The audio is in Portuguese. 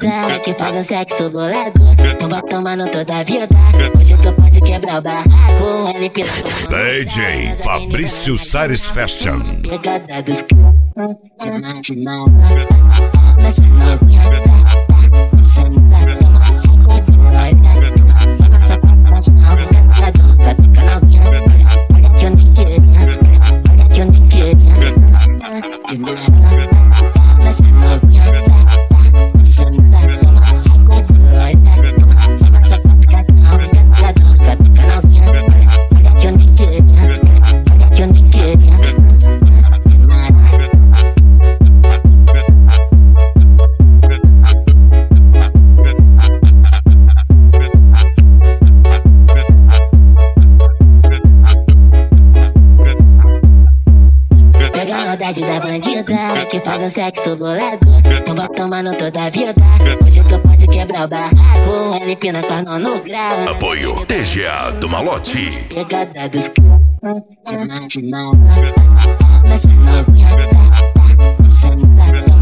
que faz um sexo bolado. Então vai tomando toda a vida. Hoje tu pode quebrar o barraco. Ela empina DJ Fabrício Satisfaction. pegada dos nessa novinha. Da bandida que faz um sexo bolado. Então vai tomando toda a vida. Hoje tu pode quebrar o barraco. Ela empina com a mão no grau. Apoio TGA do Malote. Pegada dos nessa novinha.